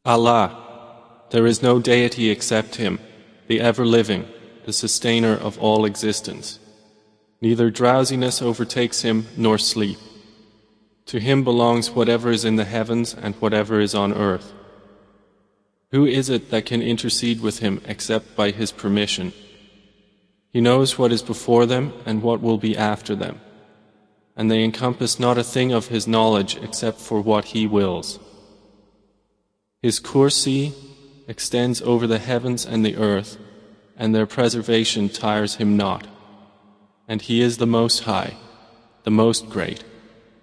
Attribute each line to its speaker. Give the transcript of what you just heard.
Speaker 1: Allah, there is no deity except Him, the ever-living, the sustainer of all existence. Neither drowsiness overtakes Him nor sleep. To Him belongs whatever is in the heavens and whatever is on earth. Who is it that can intercede with Him except by His permission? He knows what is before them and what will be after them, and they encompass not a thing of His knowledge except for what He wills. His kursi extends over the heavens and the earth, and their preservation tires Him not. And He is the Most High, the Most Great.